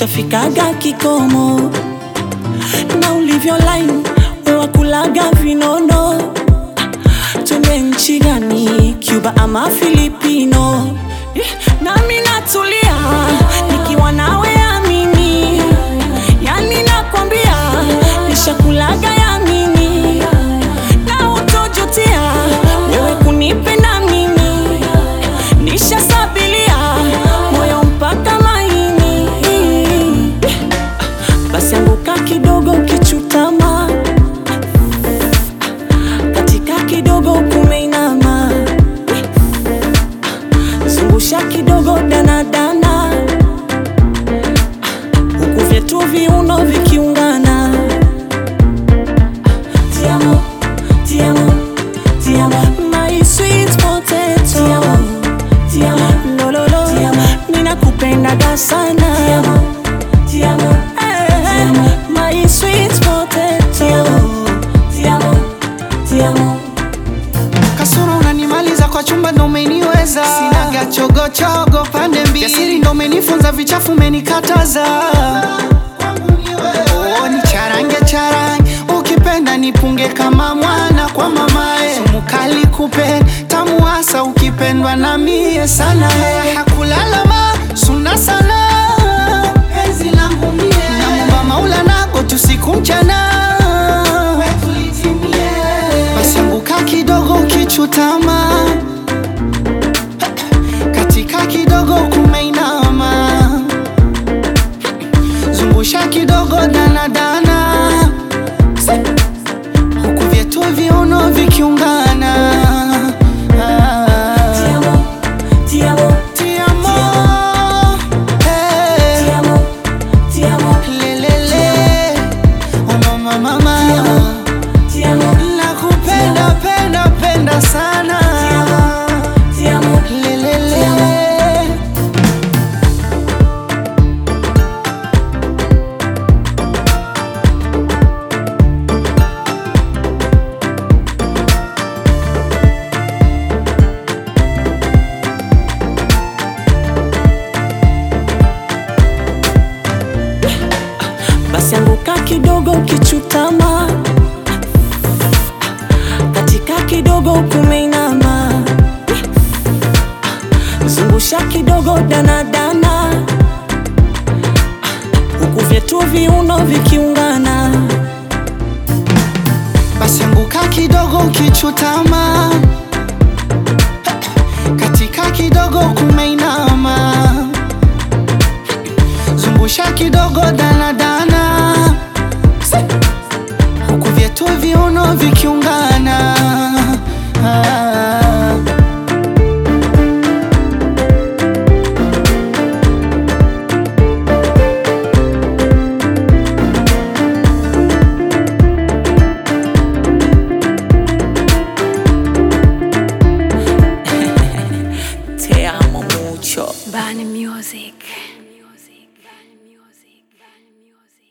nishafikaga kikomo. Na ulivyo line wewa kulaga vinono. Twende nchi gani, Cuba ama Filipino? Nami natulia nikiwa nawe amini. Yani nakwambia nishakulaga yamini. Na utojutia wewe kunipenda mimi. Nishasabilia moyo mpaka maini. Basi anguka kidogo kichutama, katika kidogo kumeinama. Zungusha kidogo danadana, huku vyetu viuno vikiungana. Ti amo, ti amo, ti amo, my sweet potato. Ti amo, ti amo, lo lo lo, ti amo, ninakupendaga sana. Ti amo, ti amo, ti amo, my sweet potato. Ti amo, ti amo, ti amo. Kasoro unanimaliza kwa chumba ndo umeniweza. Sinaga chogo chogo pande mbili. Jasiri ndo umenifunza vichafu umenikataza. Oh, ni charange charange. Ukipenda nipunge kama mwana kwa mamae. Sumu kali kupe tamu hasa ukipendwa na mie sana. Hakulalama suna sana penzi langu mie. Naomba Maula nako tusiku mchana basi anguka kidogo kichutama, katika kidogo kumeinama. Zungusha kidogo danadana, huku vyetu viuno vikiungana. Ti amo, ti amo, Ti amo, ti amo, ti amo, lelele, oh mama mama, ti amo, nakupenda penda penda sana. ti amo. Lelele. Basi anguka kidogo kichutama, katika kidogo kumeinama. Zungusha kidogo danadana, huku vyetu viuno vikiungana. Basi anguka kidogo kichutama,